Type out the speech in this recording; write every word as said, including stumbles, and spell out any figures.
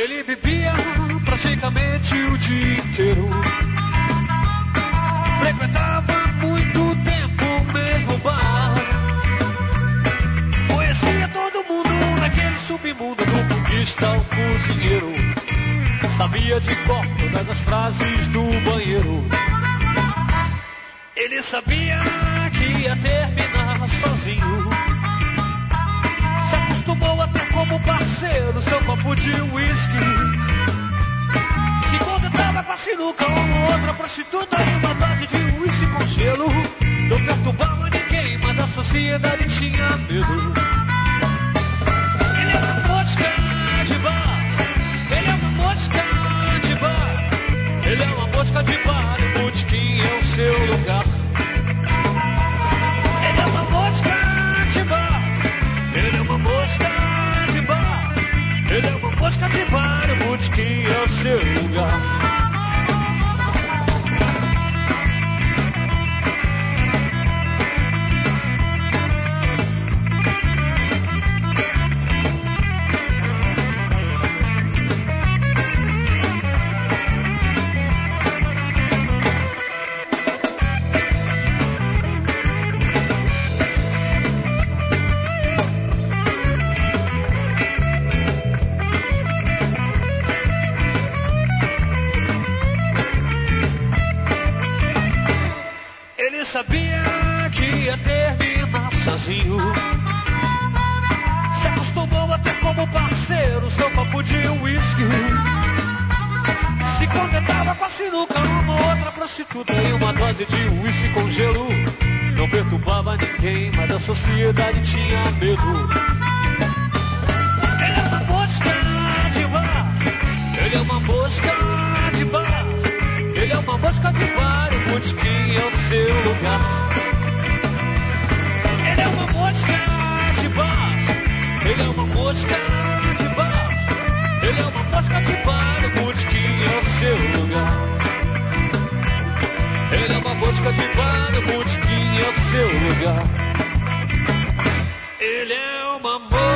Ele bebia praticamente o dia inteiro. Frequentava muito tempo o mesmo bar. Conhecia todo mundo naquele submundo do budista ao cozinheiro. Sabia de cor todas as frases do banheiro. Ele sabia que ia terminar sozinho. Se acostumou a ter como parceiro seu copo de uísque. Se contentava com a sinuca ou outra prostituta e uma dose de uísque com gelo. Não perturbava ninguém, mas a sociedade tinha medo. Ele é uma mosca de bar. Ele é uma mosca de bar. Ele é uma mosca de bar. O botequim é o seu lugar. Ele é uma mosca de bar. Ele é uma mosca de bar. Ele é uma mosca de bar. O botequim é o seu lugar. Sabia que ia terminar sozinho. Se acostumou a ter como parceiro seu copo de uísque. Se contentava com a sinuca, uma outra prostituta e uma dose de uísque com gelo. Não perturbava ninguém, mas a sociedade tinha medo. Ele é uma mosca de bar. Ele é uma mosca de bar. Ele é uma mosca de bar, o botequim é o seu lugar. Ele é uma mosca de bar. Ele é uma mosca de bar. Ele é uma mosca de bar, o botequim é o seu lugar. Ele é uma mosca de bar, o botequim é o seu lugar. Ele é uma mosca.